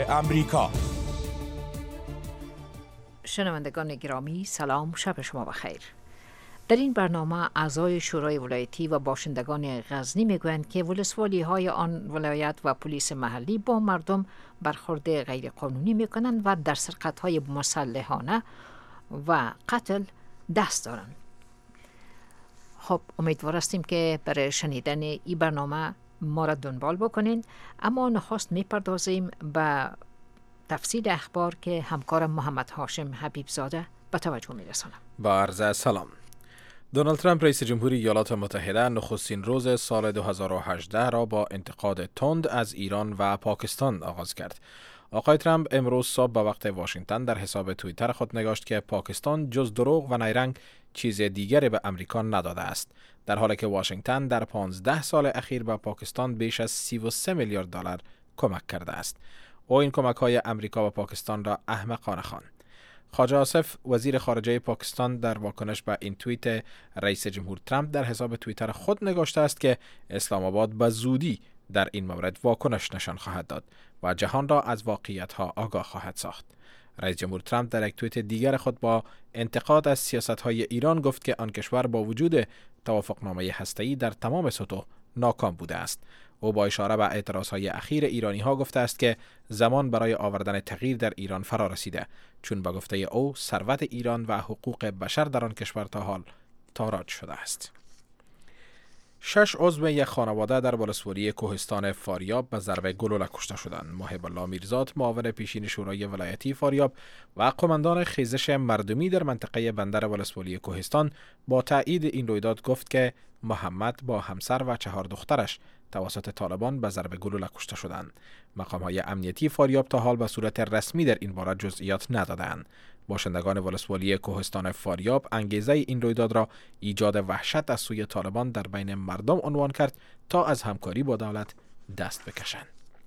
امریکا. شنوندگان گرامی سلام، شب شما بخیر. در این برنامه اعضای شورای ولایتی و باشندگان غزنی میگویند که ولسوالی های آن ولایت و پلیس محلی با مردم برخورد غیرقانونی میکنند و در سرقت های مسلحانه و قتل دست دارند. خب امیدوار هستیم که برای شنیدن این برنامه ما را دنبال بکنین، اما نخست میپردازیم به تفصیل اخبار که همکارم محمد هاشم حبیبزاده به توجه میرسانم. با عرض سلام. دونالد ترامپ رئیس جمهوری ایالات متحده نخستین روز سال 2018 را با انتقاد تند از ایران و پاکستان آغاز کرد. آقای ترامپ امروز صبح به وقت واشنگتن در حساب توییتر خود نگاشت که پاکستان جز دروغ و نیرنگ چیز دیگری به امریکا نداده است، در حالی که واشنگتن در 15 سال اخیر به پاکستان بیش از 33 میلیارد دلار کمک کرده است. او این کمک‌های امریکا و پاکستان را احمقانه خواند. خواجه آصف وزیر خارجه پاکستان در واکنش به این توییت رئیس جمهور ترامپ در حساب توییتر خود نگاشته است که اسلام آباد به زودی در این مورد واکنش نشان خواهد داد و جهان را از واقعیت‌ها آگاه خواهد ساخت. رئیس جمهور ترامپ در یک توییت دیگر خود با انتقاد از سیاست‌های ایران گفت که آن کشور با وجود توافقنامه هسته‌ای در تمام سطوح ناکام بوده است. او با اشاره به اعتراضهای اخیر ایرانی‌ها گفته است که زمان برای آوردن تغییر در ایران فرا رسیده، چون به گفته او ثروت ایران و حقوق بشر در آن کشور تا حال تاراج شده است. 6 عضو یک خانواده در ولسوالی کوهستان فاریاب به ضرب گلوله کشته شدند. محب الله میرزاد، معاون پیشین شورای ولایتی فاریاب و قماندان خیزش مردمی در منطقه بندر ولسوالی کوهستان با تایید این رویداد گفت که محمد با همسر و 4 دخترش توسط طالبان به ضرب گلوله کشته شدند. مقام‌های امنیتی فاریاب تا حال به صورت رسمی در این باره جزئیات ندادند. باشندگان ولسوالی کوهستان فاریاب انگیزه این رویداد را ایجاد وحشت از سوی طالبان در بین مردم عنوان کرد تا از همکاری با دولت دست بکشند.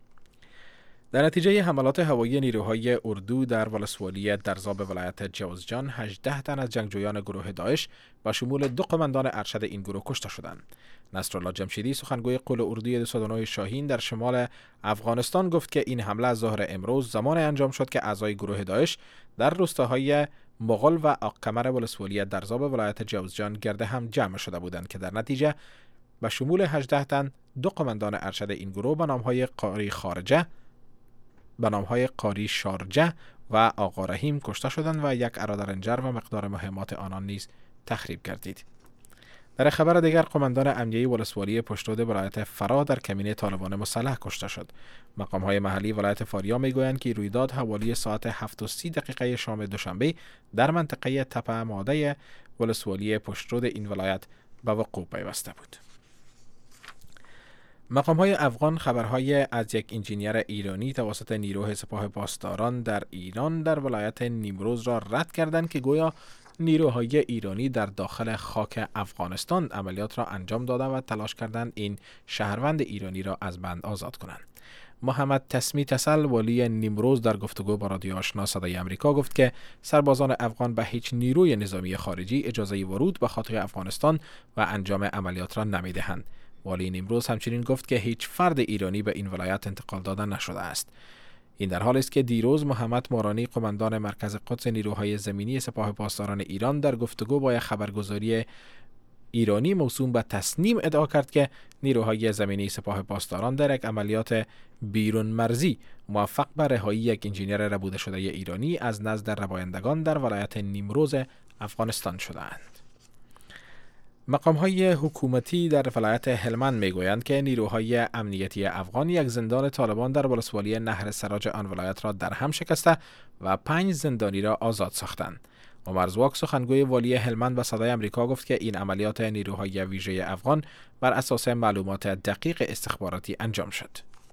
در نتیجه حملات هوایی نیروهای اردو در ولسوالی درزاب ولایت جوزجان 18 تن از جنگجویان گروه داعش با شمول 2 قماندان ارشد این گروه کشته شدند. نصرالله جمشیدی، سخنگوی قول اردوی 209 شاهین در شمال افغانستان گفت که این حمله از ظهر امروز زمان انجام شد که اعضای گروه داعش در روستاهای مغل و آقکمر ولسوالی درزاب ولایت جوزجان گرد هم جمع شده بودند که در نتیجه با شمول 18 تن 2 قماندان ارشد این گروه به نامهای قاری شارجه و آقا رحیم کشته شدند و یک اراده رنجر و مقدار مهمات آنان نیز تخریب گردید. در خبر دیگر، قماندان امنیه ولسوالی پشترود ولایت فرا در کمین طالبان مسلح کشته شد. مقام‌های محلی ولایت فاریاب میگویند که رویداد حوالی ساعت 7:30 شام دوشنبه در منطقه تپه ماده ولسوالی پشترود این ولایت به وقوع پیوسته بود. مقام‌های افغان خبرهای از یک انجینیر ایرانی توسط نیروی سپاه پاسداران در ایران در ولایت نیمروز را رد کردند که گویا نیروهای ایرانی در داخل خاک افغانستان عملیات را انجام داده و تلاش کردند این شهروند ایرانی را از بند آزاد کنند. محمد تسمی تسل، والی نیمروز، در گفتگو با رادیو آشنا صدای امریکا گفت که سربازان افغان به هیچ نیروی نظامی خارجی اجازه ورود به خاک افغانستان و انجام عملیات را نمی‌دهند. والی نیمروز همچنین گفت که هیچ فرد ایرانی به این ولایت انتقال داده نشده است. این در حالی است که دیروز محمد مارانی، قماندان مرکز قدس نیروهای زمینی سپاه پاسداران ایران، در گفتگو با خبرگزاری ایرانی موسوم به تسنیم ادعا کرد که نیروهای زمینی سپاه پاسداران در یک عملیات بیرون مرزی موفق به رهایی یک انجینیر ربوده شده ایرانی از نزد ربایندگان در ولایت نیمروز افغانستان شدند. مقام‌های حکومتی در ولایت هلمند میگویند که نیروهای امنیتی افغان یک زندان طالبان در ولسوالی نهر سراج آن ولایت را در هم شکسته و 5 زندانی را آزاد ساختند. عمر زواک، سخنگوی والی هلمند، به صدای امریکا گفت که این عملیات نیروهای ویژه افغان بر اساس معلومات دقیق استخباراتی انجام شد.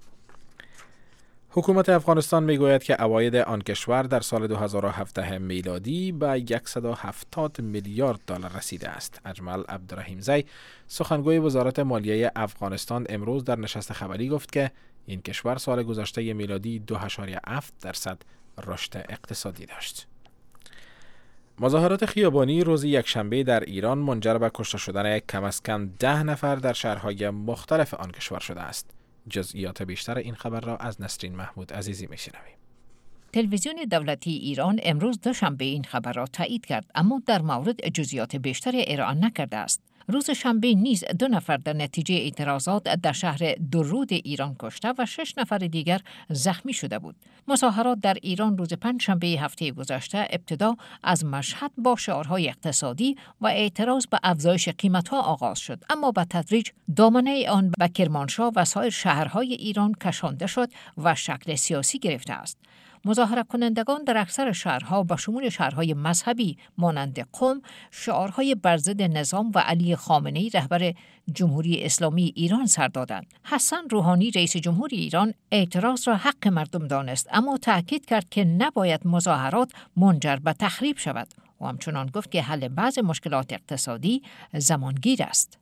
حکومت افغانستان میگوید که عواید آن کشور در سال 2017 میلادی به 170 میلیارد دلار رسیده است. اجمل عبدالرحیمزی، سخنگوی وزارت مالیه افغانستان، امروز در نشست خبری گفت که این کشور سال گذشته میلادی 2.7% رشد اقتصادی داشت. مظاهرات خیابانی روز یکشنبه در ایران منجر به کشته شدن کم از کم 10 نفر در شهرهای مختلف آن کشور شده است. جزئیات بیشتر این خبر را از نسرین محمود عزیزی میشنویم. تلویزیون دولتی ایران امروز دوشنبه این خبر را تایید کرد، اما در مورد جزئیات بیشتری ارائه نکرده است. روز شنبه نیز 2 نفر در نتیجه اعتراضات در شهر درود ایران کشته و 6 نفر دیگر زخمی شده بود. مظاهرات در ایران روز پنجشنبه هفته گذشته ابتدا از مشهد با شعارهای اقتصادی و اعتراض به افزایش قیمت‌ها آغاز شد، اما به تدریج دامنه آن به کرمانشاه و سایر شهرهای ایران کشانده شد و شکل سیاسی گرفته است. مظاهره کنندگان در اکثر شهرها به شمول شهرهای مذهبی مانند قم شعارهای بر ضد نظام و علی خامنه‌ای رهبر جمهوری اسلامی ایران سر دادند. حسن روحانی رئیس جمهور ایران اعتراض را حق مردم دانست، اما تأکید کرد که نباید مظاهرات منجر به تخریب شود و همچنان گفت که حل بعض مشکلات اقتصادی زمانگیر است.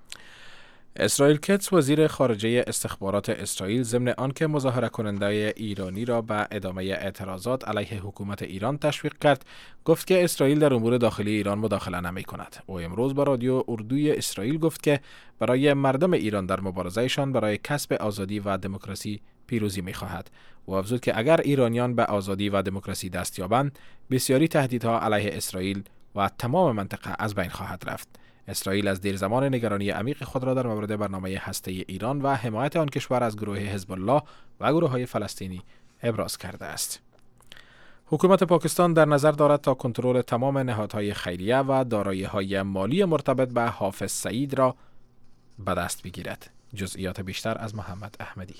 اسرائیل کتس وزیر خارجه استخبارات اسرائیل ضمن آنکه مظاهره کننده ایرانی را به ادامه اعتراضات علیه حکومت ایران تشویق کرد، گفت که اسرائیل در امور داخلی ایران مداخله نمی کند. او امروز با رادیو اردوی اسرائیل گفت که برای مردم ایران در مبارزهشان برای کسب آزادی و دموکراسی پیروزی می خواهد. او افزود که اگر ایرانیان به آزادی و دموکراسی دست یابند، بسیاری تهدیدها علیه اسرائیل و تمام منطقه از بین خواهد رفت. اسرائیل از دیر زمان نگرانی عمیق خود را در مورد برنامه هسته ایران و حمایت آن کشور از گروه حزب الله و گروه‌های فلسطینی ابراز کرده است. حکومت پاکستان در نظر دارد تا کنترل تمام نهادهای خیریه و دارایی‌های مالی مرتبط به حافظ سعید را به دست بگیرد. جزئیات بیشتر از محمد احمدی.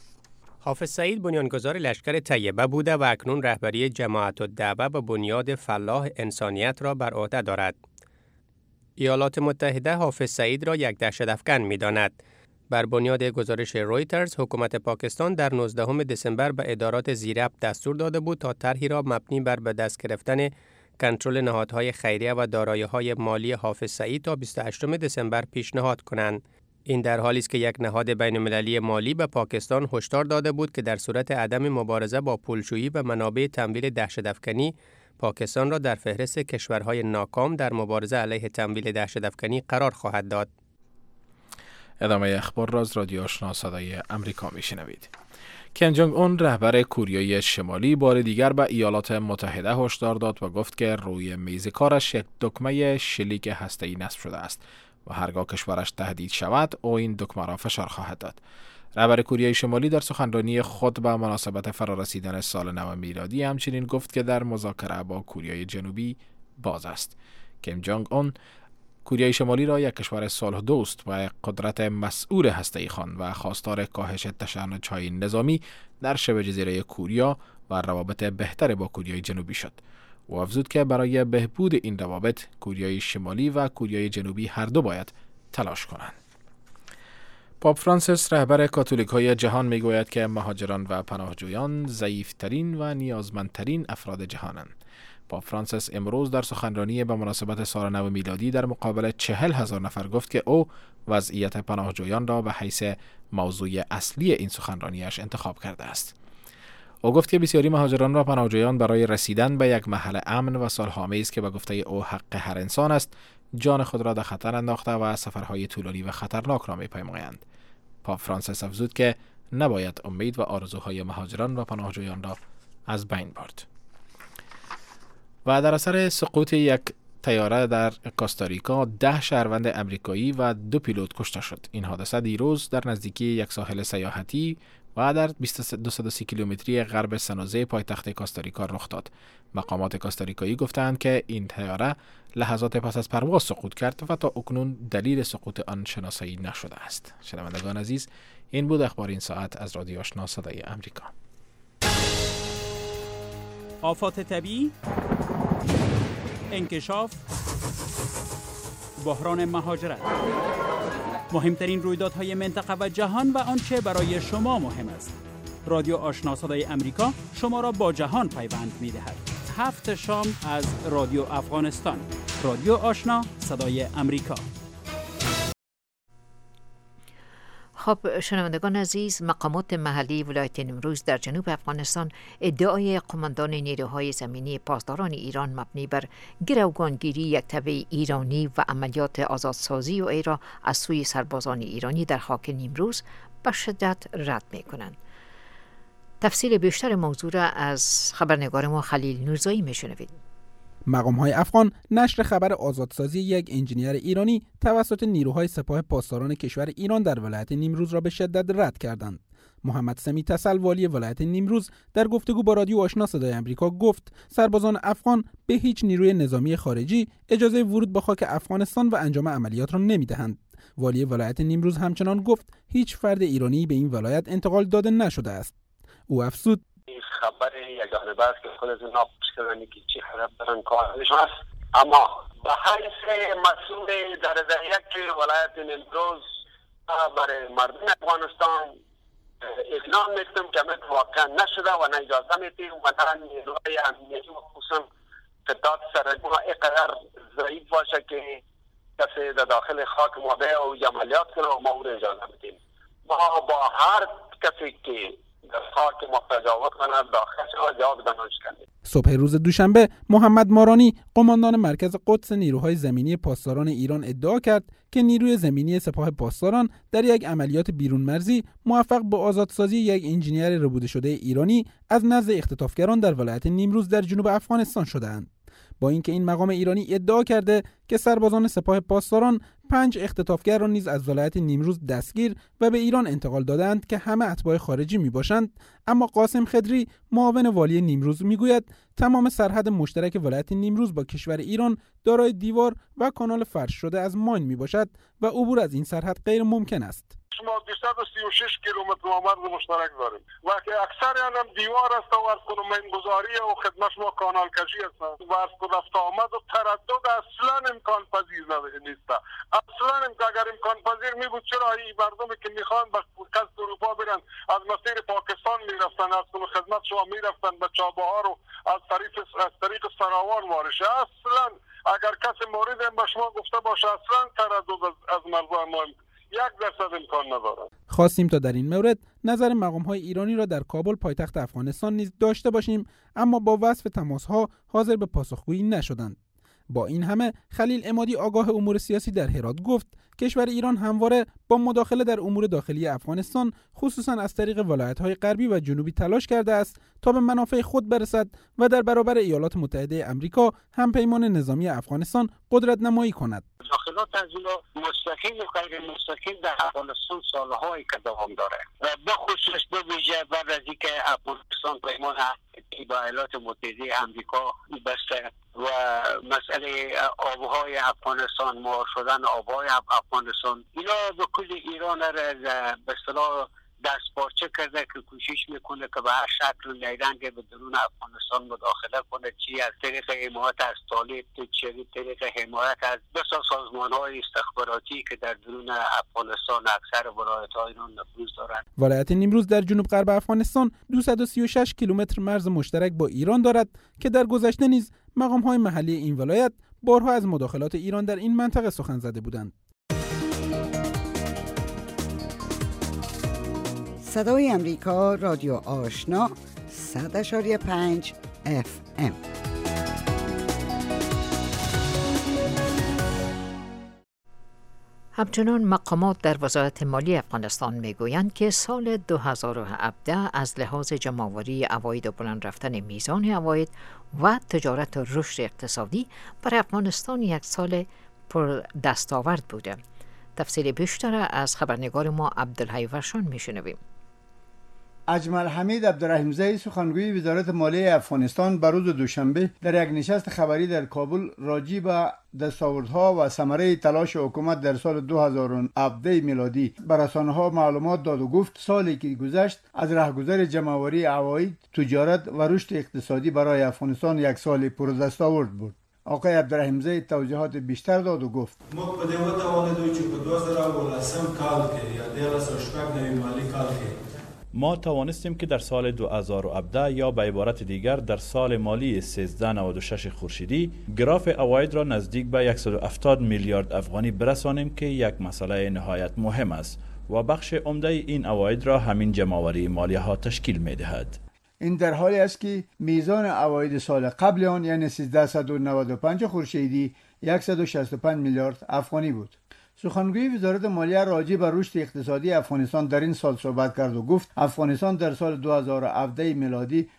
حافظ سعید بنیانگذار لشکر طیبه بوده و اکنون رهبری جماعت الدعوه به بنیاد فلاح انسانیت را بر عهده دارد. ایالات متحده حافظ سعید را یک دهشت‌افکن می‌داند. بر بنیاد گزارش رویترز، حکومت پاکستان در 19 دسامبر به ادارات زیربط دستور داده بود تا طرحی را مبنی بر به دست گرفتن کنترل نهادهای خیریه و دارایی‌های مالی حافظ سعید تا 28 دسامبر پیشنهاد کنند. این در حالی است که یک نهاد بین‌المللی مالی به پاکستان هشدار داده بود که در صورت عدم مبارزه با پولشویی و منابع تمویل دهشت‌افکنی، پاکستان را در فهرست کشورهای ناکام در مبارزه علیه تمویل دهشت‌افکنی قرار خواهد داد. ادامه اخبار را از رادیو آشنا صدای امریکا میشنوید. کیم جونگ اون رهبر کوریای شمالی بار دیگر به ایالات متحده هشدار داد و گفت که روی میز کارش یک دکمه شلیک هسته‌ای نصب شده است و هرگاه کشورش تهدید شود او این دکمه را فشار خواهد داد. رهبر کوریای شمالی در سخنرانی خود به مناسبت فرارسیدن سال نو میلادی همچنین گفت که در مذاکره با کوریای جنوبی باز است. کیم جونگ اون کوریای شمالی را یک کشور صلح دوست و قدرت مسئول هسته‌ای خواند و خواستار کاهش تشنج‌های نظامی در شبه جزیره کوریا و روابط بهتر با کوریای جنوبی شد. او افزود که برای بهبود این روابط کوریای شمالی و کوریای جنوبی هر دو باید تلاش کنند. پاپ فرانسیس رهبر کاتولیک‌های جهان میگوید که مهاجران و پناهجویان ضعیف‌ترین و نیازمندترین افراد جهانند. پاپ فرانسیس امروز در سخنرانی به مناسبت سال نو میلادی در مقابل 40,000 نفر گفت که او وضعیت پناهجویان را به حیث موضوع اصلی این سخنرانیش انتخاب کرده است. او گفت که بسیاری مهاجران و پناهجویان برای رسیدن به یک محل امن و صلح‌آمیز است که به گفته او حق هر انسان است، جان خود را در خطر انداخته و سفرهای طولانی و خطرناک را می‌پیمایند. پاپ فرانسیس افزود که نباید امید و آرزوهای مهاجران و پناهجویان را از بین برد. و در اثر سقوط یک طیاره در کاستاریکا 10 شهروند امریکایی و 2 پیلوت کشته شد. این حادثه دیروز در نزدیکی یک ساحل سیاحتی و در 230 کیلومتری غرب سنوزه پایتخت کاستاریکا رخ داد. مقامات کاستاریکایی گفتند که این طیاره لحظات پس از پرواز سقوط کرد و تا اکنون دلیل سقوط آن شناسایی نشده است. شنوندگان عزیز، این بود اخبار این ساعت از رادیو آشنا صدای امریکا. آفات طبیعی، انکشاف، بحران مهاجرت، مهمترین رویدادهای منطقه و جهان و آنچه برای شما مهم است. رادیو آشنا صدای امریکا شما را با جهان پیوند می‌دهد. 7 شام از رادیو افغانستان. رادیو آشنا صدای امریکا. خب شنوندگان عزیز، مقامات محلی ولایت نیمروز در جنوب افغانستان ادعای قماندان نیروهای زمینی پاسداران ایران مبنی بر گروگانگیری یک تبع ایرانی و عملیات آزادسازی او را از سوی سربازان ایرانی در خاک نیمروز به شدت رد می‌کنند. تفصیل بیشتر موضوع را از خبرنگار ما خلیل نورزایی میشنوید. مقام‌های افغان نشر خبر آزادسازی یک انجینیر ایرانی توسط نیروهای سپاه پاسداران کشور ایران در ولایت نیمروز را به شدت رد کردند. محمد سمی تسل والی ولایت نیمروز در گفتگو با رادیو آشنا صدای آمریکا گفت سربازان افغان به هیچ نیروی نظامی خارجی اجازه ورود به خاک افغانستان و انجام عملیات را نمی‌دهند. والی ولایت نیمروز همچنان گفت هیچ فرد ایرانی به این ولایت انتقال داده نشده است. او افزود خبر یگانه است که خودتون ناپوش کردن که چی خراب دارن کارشون است، اما به حیث مسئول درجه یک ولایت نیمروز برای مردم افغانستان اعلام میکنم که واقعا نشده و نه اجازه میدیم و نه نیروهای امنیتی و خصوصا قطعات سرحدی ما اینقدر ضعیف باشه که کسی در داخل خاک ما بیاید و عملیات کنه و ما او را اجازه میدیم. ما با هر کسی که در خاک ما تجاوز کنه داخل شما جواب دادنش کنیم. صبح روز دوشنبه محمد مارانی قماندان مرکز قدس نیروهای زمینی پاسداران ایران ادعا کرد که نیروی زمینی سپاه پاسداران در یک عملیات بیرون مرزی موفق به آزادسازی یک انجینیر ربوده شده ایرانی از نزد اختطافگران در ولایت نیمروز در جنوب افغانستان شده‌اند. با اینکه این مقام ایرانی ادعا کرده که سربازان سپاه پاسداران 5 اختطافگر را نیز از ولایت نیمروز دستگیر و به ایران انتقال دادند که همه اتباع خارجی میباشند، اما قاسم خضری معاون والی نیمروز میگوید تمام سرحد مشترک ولایت نیمروز با کشور ایران دارای دیوار و کانال فرش شده از ماین میباشد و عبور از این سرحد غیر ممکن است. ما 236 کیلومتر مرز مشترک داریم و که اکثر هم دیوار است و از کنومین گذاری و خدمت ما کانال کشی است و از رفت آمد و تردد اصلا امکان پذیر نیست. اصلا اگر امکان پذیر می بود چرا این مردمی که میخوان به قصد اروپا برن از مسیر پاکستان میرفتن، از کنون خدمت شما میرفتن به چابهار و از طریق سراوان وارشه. اصلا اگر کسی مورد به شما گفته باشه اصلا تردد از مرزهای ما 1% امکان ندارد. خواستیم تا در این مورد نظر مقام‌های ایرانی را در کابل پایتخت افغانستان نیز داشته باشیم، اما با وصف تماس‌ها حاضر به پاسخگویی نشدند. با این همه خلیل عمادی آگاه امور سیاسی در هرات گفت کشور ایران همواره با مداخله در امور داخلی افغانستان خصوصا از طریق ولایت‌های غربی و جنوبی تلاش کرده است تا به منافع خود برسد و در برابر ایالات متحده آمریکا همپیمان نظامی افغانستان قدرت نمایی کند. مداخلات از اینا مستقیم و غیر مستقیم در افغانستان سالهایی که دوام داره و بخصوص به ویژه بعد از اینکه افغانستان پیمان با ایالات متحده آمریکا بسته و مسئله آبهای افغانستان مهار شدن آبهای افغانستان اینا به کل ایران را به اصطلاح دست پارچه کرده که کوشش میکنه که به هر شکل نیرنگ به درون افغانستان مداخله کنه، چی از طریق حمایت از طالب، چی از طریق حمایت از بسیار سازمان‌های استخباراتی که در درون افغانستان اکثر ولایت‌های ایران نفوذ دارند. ولایت نیمروز در جنوب غرب افغانستان 236 کیلومتر مرز مشترک با ایران دارد که در گذشته نیز مقام‌های محلی این ولایت بارها از مداخلات ایران در این منطقه سخن زده بودند. صدای امریکا، رادیو آشنا 100.5 FM. همچنان مقامات در وزارت مالی افغانستان میگویند که سال 2017 از لحاظ جمع‌آوری عواید و بلند رفتن میزان عواید و تجارت و رشد اقتصادی برای افغانستان یک سال پر دستاورد بوده. تفصیل بیشتر از خبرنگار ما عبدالحی ورشان میشنویم. اجمل حمید عبدالرحیمزی سخنگوی وزارت مالیه افغانستان بر روز دوشنبه در یک نشست خبری در کابل راجع به دستاوردها و ثمره تلاش حکومت در سال 2017 میلادی بر رسانه‌ها معلومات داد و گفت سالی که گذشت از رهگذر جمع‌آوری عواید، تجارت و رشد اقتصادی برای افغانستان یک سال پر دستاورد بود. آقای عبدالرحیمزی توضیحات بیشتر داد و گفت ما په دې وتوانیدو چې په 2010 کال کې یا 2018 نوی مالی کال کې ما توانستیم که در سال 2017 یا به عبارت دیگر در سال مالی 1396 خورشیدی گراف عواید را نزدیک به 170 میلیارد افغانی برسانیم که یک مسئله نهایت مهم است و بخش عمده این عواید را همین جمع‌آوری مالیه ها تشکیل می دهد. این در حالی است که میزان عواید سال قبل آن یعنی 1395 خورشیدی 165 میلیارد افغانی بود. سخنگوی وزارت مالیه راجع به رشد اقتصادی افغانستان در این سال صحبت کرد و گفت افغانستان در سال 2017 میلادی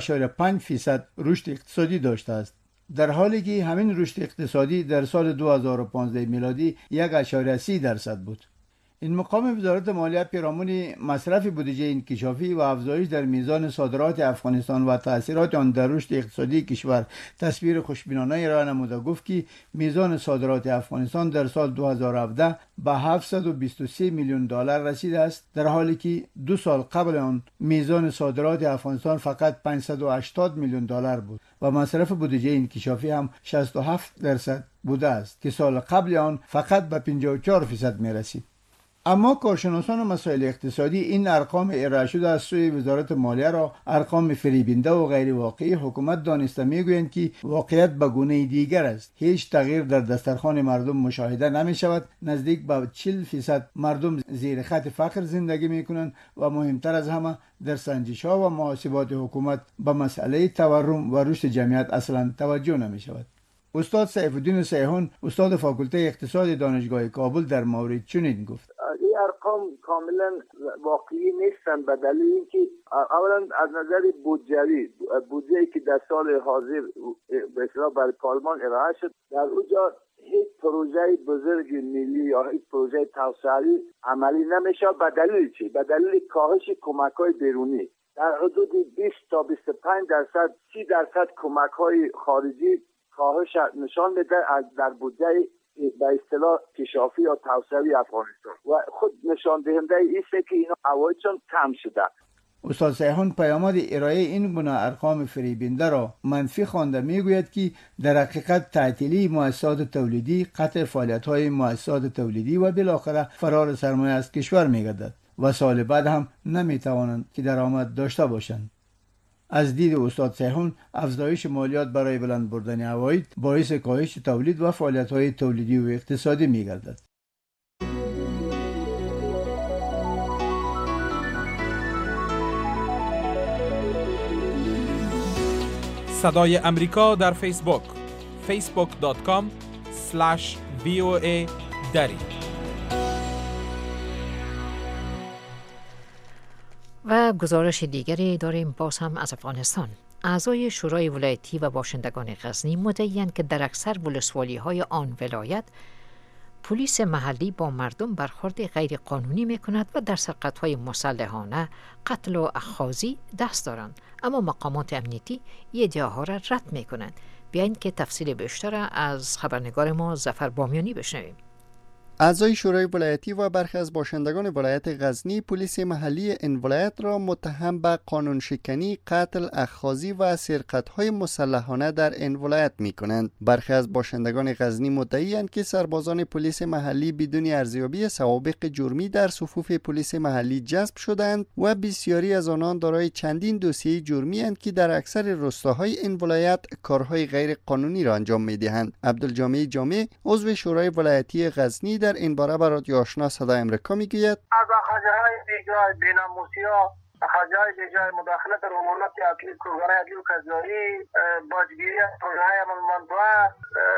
2.5% رشد اقتصادی داشته است، در حالی که همین رشد اقتصادی در سال 2015 میلادی 1.30% بود. این مقام وزارت مالیه پیرامون مصرف بودجه انکشافی و افزایش در میزان صادرات افغانستان و تأثیرات آن در رشد اقتصادی کشور تصویر خوشبینانه را نموده گفت که میزان صادرات افغانستان در سال 2017 به 723 میلیون دلار رسیده است، در حالی که 2 سال قبل آن میزان صادرات افغانستان فقط 580 میلیون دلار بود و مصرف بودجه انکشافی هم 67% بوده است که سال قبل آن فقط به 54% می رسید. اما کارشناسان مسائل اقتصادی این ارقام ارائه شده از سوی وزارت مالیه را ارقام فریبنده و غیر واقعی حکومت دانسته میگویند که واقعیت به گونه دیگر است. هیچ تغییر در دسترخوان مردم مشاهده نمی شود. نزدیک به 40% مردم زیر خط فقر زندگی می کنند و مهمتر از همه در سنجش ها و محاسبات حکومت به مسئله تورم و رشد جمعیت اصلا توجه نمی شود. استاد سیف الدین سیحون، استاد فاکولته اقتصاد دانشگاه کابل در مورد چنین گفت: این ارقام کاملا واقعی نیستن به دلیل اینکه اولا از نظر بودجه‌ای که در سال حاضر به اصطلاح برای پارلمان ارائه شد، در اونجا هیچ پروژه بزرگ ملی یا هیچ پروژه توسعه‌ای عملی نمیشه. به دلیل چی؟ به دلیل کاهش کمک‌های بیرونی. در حدود 20 تا 25%، 30% کمک‌های خارجی کاهش نشان میده در بودجه به اصطلاح کشافی یا توسعه افغانستان و خود نشان دهنده ایست که اینا عوایدشون کم شده. استاد سیحون پیامد ارائه این گونه ارقام فریبنده را منفی خوانده میگوید که در حقیقت تعطیلی مؤسسات تولیدی، قطع فعالیت‌های مؤسسات تولیدی و بالاخره فرار سرمایه از کشور میگردد و سال بعد هم نمیتوانند که درآمد داشته باشند. از دید استاد سیحون افزایش مالیات برای بلند بردن عواید باعث کاهش تولید و فعالیت‌های تولیدی و اقتصادی می‌گردد. صدای امریکا در فیسبوک facebook.com/VOA دری. و گزارش دیگری داریم باز هم از افغانستان. اعضای شورای ولایتی و باشندگان غزنی مدعی‌اند که در اکثر ولسوالی‌های آن ولایت پلیس محلی با مردم برخورد غیر قانونی می‌کند و در سرقت‌های مسلحانه، قتل و اخاذی دست دارند، اما مقامات امنیتی این ادعاها را رد می‌کنند. بیایید که تفصیل بیشتر از خبرنگار ما ظفر بامیانی بشنویم. اعضای شورای ولایتی و برخی از باشندگان ولایت غزنی پلیس محلی این ولایت را متهم به قانون شکنی، قتل، اخاذی و سرقت‌های مسلحانه در این ولایت می‌کنند. برخی از باشندگان غزنی مدعی‌اند که سربازان پلیس محلی بدون ارزیابی سوابق جرمی در صفوف پلیس محلی جذب شدند و بسیاری از آنان دارای چندین دوسیه جرمی اند که در اکثر روستاهای این ولایت کارهای غیر قانونی را انجام می‌دهند. عبدالجامع جامع، عضو شورای ولایتی غزنی، در این باره با رادیو آشنا صدای امریکا میگوید: از اخراج‌های بیجای بیناموسی‌ها، اخراج‌های بیجای مداخله در امورات عدلی، کارگرای عدلی و قضایی، باجگیری از پروژه‌های عملمندانه،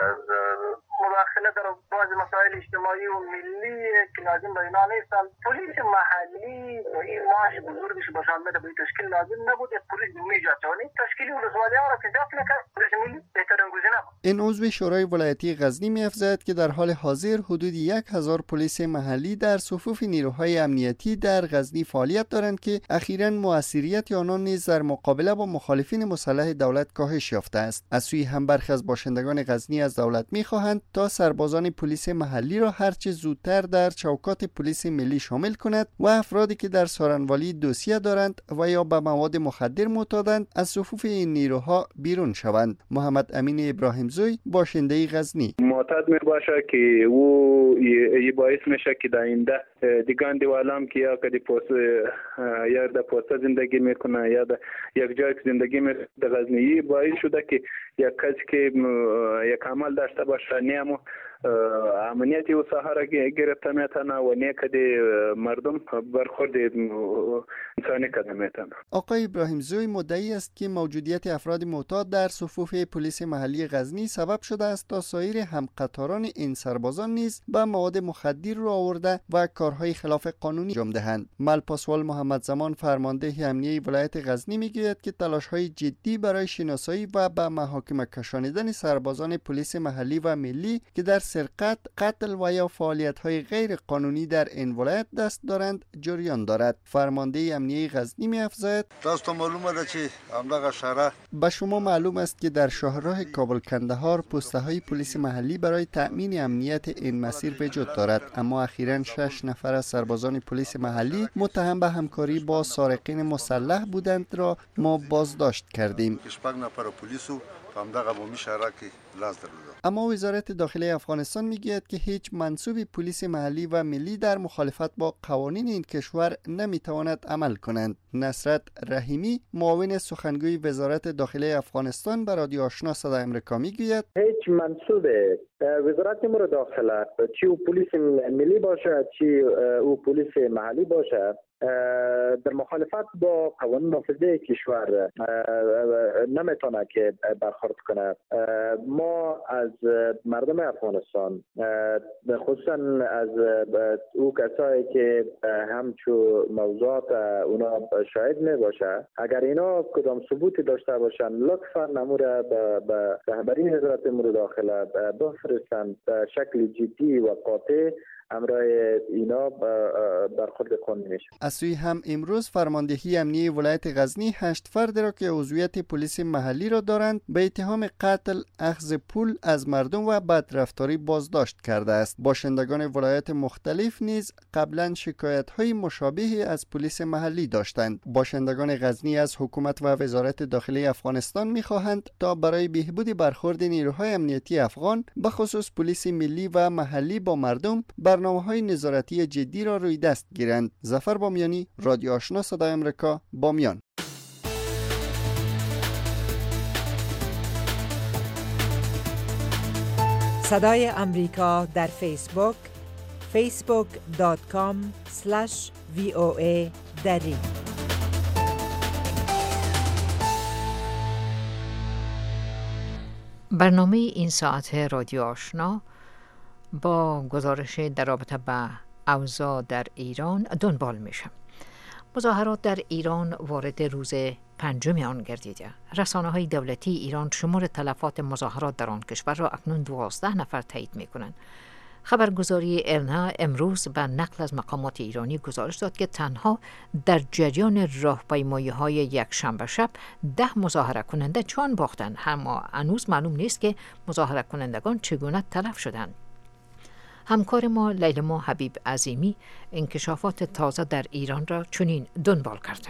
مداخله در بعض مسائل اجتماعی و ملی که لازم به اینا نیستن. پلیس محلی این معاش بزرگش باشند میده به تشکیل لازم نبوده. پلیس میجا چونی تشکیل ولسوالی‌ها را که جات نکرد، پلیس ملی بهترین گزینه بود. این عضو شورای ولایتی غزنی می‌افزاید که در حال حاضر حدود 1000 پلیس محلی در صفوف نیروهای امنیتی در غزنی فعالیت دارند که اخیراً موثریت آنان نیز در مقابله با مخالفین مسلح دولت کاهش یافته است. از سوی هم برخی از باشندگان غزنی از دولت می‌خواهند تا سربازان پلیس محلی را هرچه زودتر در چوکات پلیس ملی شامل کند و افرادی که در سارنوالی دوسیه دارند و یا به مواد مخدر معتادند از صفوف این نیروها بیرون شوند. محمد امین ابراهیمزوی، باشنده غزنی: معتاد میباشه که او ای باعث میشه که در آینده دیگان دیوالام که یا کدی پوست یا در پوست زندگی میکنه یا در یک جای زندگی میکنه در غزنی باعث شده که یک کسی که یک عمل داشته باشه نیامو امنیت او ساحه را گرفته میتونه و نه کدی مردم برخورد انسانی کده میتونه. آقای ابراهیم زوی مدعی است که موجودیت افراد معتاد در صفوف پلیس محلی غزنی سبب شده است تا سایر همقطاران این سربازان نیز به مواد مخدر رو آورده و کارهای خلاف قانونی انجام دهند. ملپاسوال محمد زمان فرمانده امنیه ولایت غزنی میگوید که تلاش‌های جدی برای شناسایی و به محاکمه کشانیدن سربازان پلیس محلی و ملی که در سرقت، قتل و یا فعالیت‌های غیر قانونی در این ولایت دست دارند جریان دارد. فرمانده امنیه غزنی می‌افزاید: تاسو معلومه چې همدغه شهر به شما معلوم است که در شاهراه کابل کندهار پست‌های پلیس محلی برای تأمین امنیت این مسیر وجود دارد، اما اخیراً 6 نفر از سربازان پلیس محلی متهم به همکاری با سارقین مسلح بودند را ما بازداشت کردیم. اما وزارت داخلی افغانستان میگوید که هیچ منصوب پلیس محلی و ملی در مخالفت با قوانین این کشور نمیتواند عمل کنند. نصرت رحیمی معاون سخنگوی وزارت داخلی افغانستان به رادیو آشنا صدای آمریکا میگوید هیچ منصوب وزارت امور داخله چی او پلیس ملی باشه چی او پلیس محلی باشه در مخالفت با قوانین نافذه کشور نمیتونه که برخورد کنه. ما از مردم افغانستان خصوصا از او کسایی که همچو موضوعات اونا شاهد می باشه اگر اینا کدام ثبوتی داشته باشن لطفا نموره به رهبری وزارت امور داخله بفرستن به شکل جدی و قاطع امرای اینا برخورد قانونی میشه. از سوی هم امروز فرماندهی امنیه ولایت غزنی 8 فرد را که عضویت پلیس محلی را دارند به اتهام قتل، اخذ پول از مردم و بدرفتاری بازداشت کرده است. باشندگان ولایت مختلف نیز قبلا شکایت‌های مشابهی از پلیس محلی داشتند. باشندگان غزنی از حکومت و وزارت داخلی افغانستان می‌خواهند تا برای بهبود برخورد نیروهای امنیتی افغان به خصوص پلیس ملی و محلی با مردم برنامه‌های نظارتی جدی را روی دست گیرند. ظفر بامیانی، رادیو آشنا صدای آمریکا، بامیان. صدای آمریکا در فیسبوک facebook.com/VOA دری. برنامه این ساعت رادیو آشنا با گزارش در رابطه با اوضاع در ایران دنبال میشه. مظاهرات در ایران وارد روز 5 آن گردیده. رسانه‌های دولتی ایران شمار تلفات مظاهرات در آن کشور را اکنون 12 نفر تایید میکنند. خبرگزاری ارنا امروز به نقل از مقامات ایرانی گزارش داد که تنها در جریان راهپیمایی‌های یک شنبه شب 10 مظاهره کننده جان باختند، اما هنوز معلوم نیست که مظاهره کنندگان چگونه تلف شدند. همکار ما لیلما حبیب عظیمی انکشافات تازه در ایران را چنین دنبال کرده.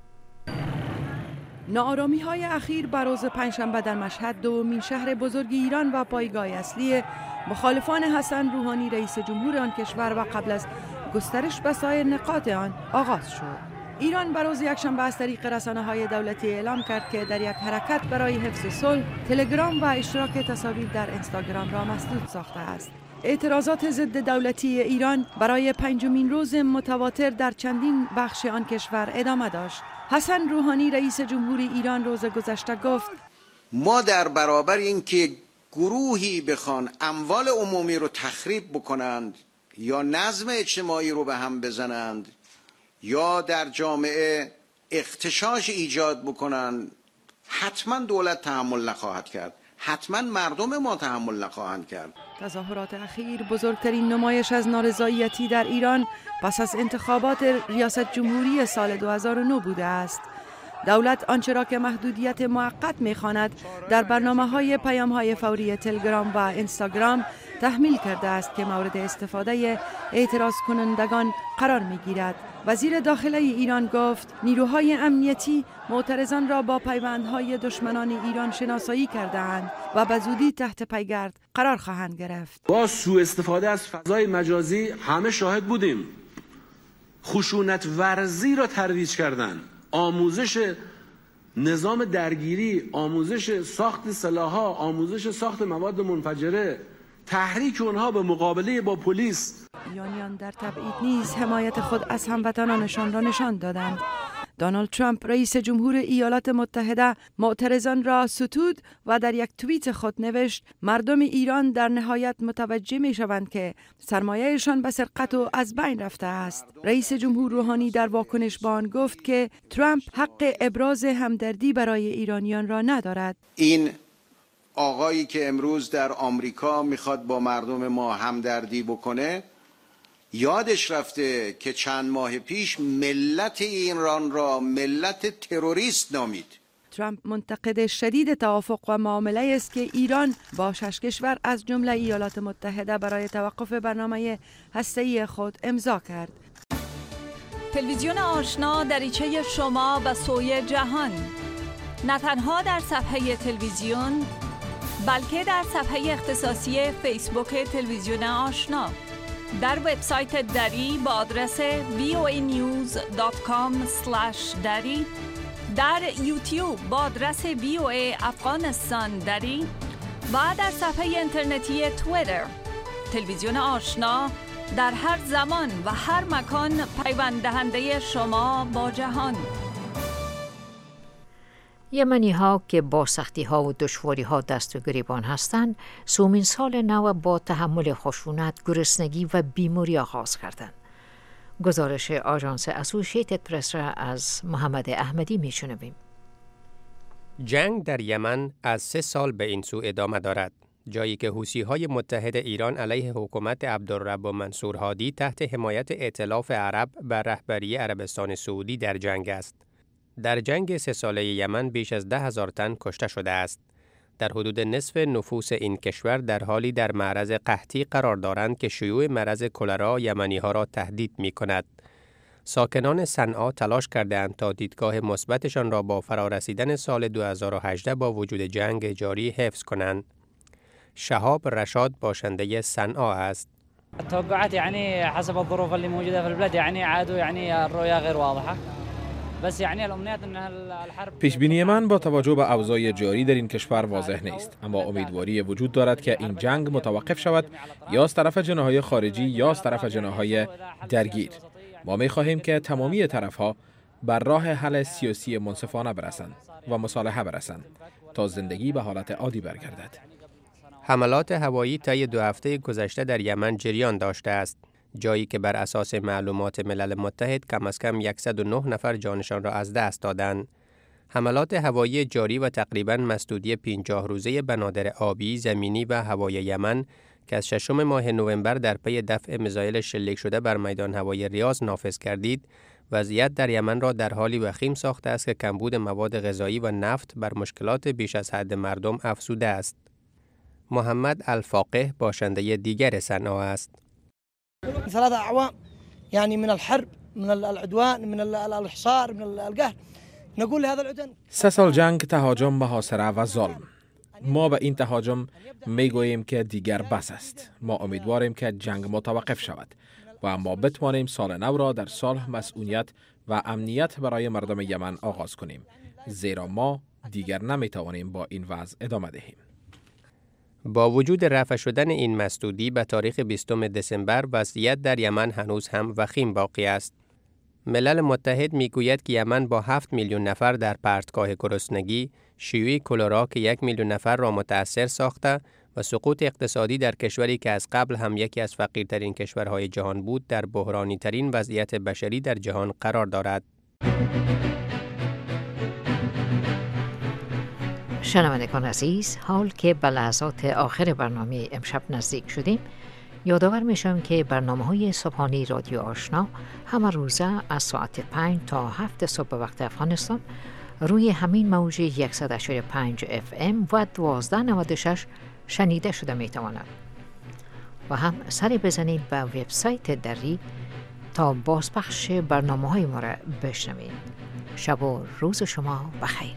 ناآرامی‌های اخیر بر روز پنجشنبه در مشهد، دومین شهر بزرگ ایران و پایگاه اصلی مخالفان حسن روحانی رئیس جمهور آن کشور و قبل از گسترش به سایر نقاط آن آغاز شد. ایران بر روز یکشنبه از طریق رسانه‌های دولتی اعلام کرد که در یک حرکت برای حفظ صلح، تلگرام و اشتراک تصاویر در اینستاگرام را مسدود ساخته است. اعتراضات ضد دولتی ایران برای 5مین روز متواتر در چندین بخش آن کشور ادامه داشت. حسن روحانی رئیس جمهور ایران روز گذشته گفت: ما در برابر اینکه گروهی بخوان اموال عمومی رو تخریب بکنند یا نظم اجتماعی رو به هم بزنند یا در جامعه اغتشاش ایجاد بکنند، حتما دولت تحمل نخواهد کرد، حتما مردم ما تحمل نخواهند کرد. تظاهرات اخیر بزرگترین نمایش از نارضایتی در ایران پس از انتخابات ریاست جمهوری سال 2009 بوده است. دولت آنچه را که محدودیت موقت می‌خواند در برنامه‌های پیام‌های فوری تلگرام و اینستاگرام تحمیل کرده است که مورد استفاده اعتراض کنندگان قرار می‌گیرد. وزیر داخله ایران گفت نیروهای امنیتی معترضان را با پیوندهای دشمنان ایران شناسایی کرده‌اند و به زودی تحت پیگرد قرار خواهند گرفت. با سوء استفاده از فضای مجازی همه شاهد بودیم. خشونت ورزی را ترویج کردند. آموزش نظام درگیری، آموزش ساخت سلاح‌ها، آموزش ساخت مواد منفجره تحریک اونها به مقابله با پلیس. ایرانیان در تبعید نیز حمایت خود از هموطنانشان را نشان دادند. دونالد ترامپ رئیس جمهور ایالات متحده معترضان را ستود و در یک توییت خود نوشت مردم ایران در نهایت متوجه می شوند که سرمایهشان به سرقت و از بین رفته است. رئیس جمهور روحانی در واکنش به آن گفت که ترامپ حق ابراز همدردی برای ایرانیان را ندارد. این آقایی که امروز در آمریکا میخواد با مردم ما همدردی بکنه یادش رفته که چند ماه پیش ملت ایران را ملت تروریست نامید. ترامپ منتقد شدید توافق و معامله است که ایران با 6 کشور از جمله ایالات متحده برای توقف برنامه هسته‌ای خود امضا کرد. تلویزیون آشنا دریچه شما به سوی جهان، نه تنها در صفحه تلویزیون بلکه در صفحه اختصاصی فیسبوک تلویزیون آشنا، در وبسایت دری با آدرس voanews.com/dari، در یوتیوب با آدرس VOA افغانستان دری و در صفحه اینترنتی توییتر. تلویزیون آشنا در هر زمان و هر مکان پیوند دهنده شما با جهان. یمنی ها که با سختی ها و دشواری ها دست و گریبان هستند، سومین سال نو با تحمل خشونت، گرسنگی و بیماری آغاز کردند. گزارش آژانس اسوسییتد پرس را از محمد احمدی میشنویم. جنگ در یمن از 3 سال به این سو ادامه دارد، جایی که حوثی‌های متحد ایران علیه حکومت عبدالرب منصور هادی تحت حمایت ائتلاف عرب بر رهبری عربستان سعودی در جنگ است. در جنگ 3 ساله یمن بیش از 10,000 تن کشته شده است. در حدود نصف نفوس این کشور در حالی در معرض قحطی قرار دارند که شیوع مرض کلرا یمنی‌ها را تهدید می‌کند. ساکنان صنعا تلاش کردند تا دیدگاه مثبتشان را با فرارسیدن سال 2018 با وجود جنگ جاری حفظ کنند. شهاب رشاد باشنده صنعا است. التوقعات يعني حسب الظروف اللي موجودة في البلد يعني عادوا يعني الرؤية غير واضحة. پیش بینی من با توجه به اوضاع جاری در این کشور واضح نیست، اما امیدواری وجود دارد که این جنگ متوقف شود، یا از طرف جناح‌های خارجی یا از طرف جناح‌های درگیر. ما می‌خواهیم که تمامی طرف‌ها بر راه حل سیاسی منصفانه برسند و مصالحه برسند تا زندگی به حالت عادی برگردد. حملات هوایی طی 2 هفته گذشته در یمن جریان داشته است، جایی که بر اساس معلومات ملل متحد کم از کم 109 نفر جانشان را از دست دادند. حملات هوایی جاری و تقریباً مسدودی 50 روزه بنادر آبی، زمینی و هوایی یمن که از 6 ماه نوامبر در پی دفع میزایل شلیک شده بر میدان هوایی ریاض نافذ گردید، وضعیت در یمن را در حالی وخیم ساخته است که کمبود مواد غذایی و نفت بر مشکلات بیش از حد مردم افزوده است. محمد الفاقه باشنده دیگر صنعا است. 3 أعوام يعني من الحرب من العدوان من الحصار من القهر نقول لهذا العدوان 3 سال جنگ، تهاجم، محاصره و ظلم. ما به این تهاجم میگوییم که دیگر بس است. ما امیدواریم که جنگ متوقف شود و ما بتوانیم سال نو را در صلح، مسئولیت و امنیت برای مردم یمن آغاز کنیم، زیرا ما دیگر نمیتوانیم با این وضع ادامه دهیم. با وجود رفع شدن این مسدودی به تاریخ 20 دسامبر، وضعیت در یمن هنوز هم وخیم باقی است. ملل متحد میگوید که یمن با 7 میلیون نفر در پرتگاه گرسنگی، شیوع کلرا که 1 میلیون نفر را متأثر ساخته و سقوط اقتصادی در کشوری که از قبل هم یکی از فقیرترین کشورهای جهان بود، در بحرانی ترین وضعیت بشری در جهان قرار دارد. شنوندگان عزیز، حال که به لحظات آخر برنامه امشب نزدیک شدیم، یادآور میشم که برنامه‌های صبحانه رادیو آشنا همه روزه از ساعت 5 تا 7 صبح به وقت افغانستان روی همین موج 100.5 FM و 1296 شنیده شده میتواند. و هم سری بزنید به وبسایت دری تا بازپخش برنامه‌های ما را بشنوید. شب و روز شما بخیر.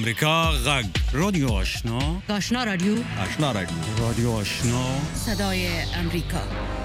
امریکا غږ رادیو آشنا آشنا رادیو رادیو آشنا صدای امریکا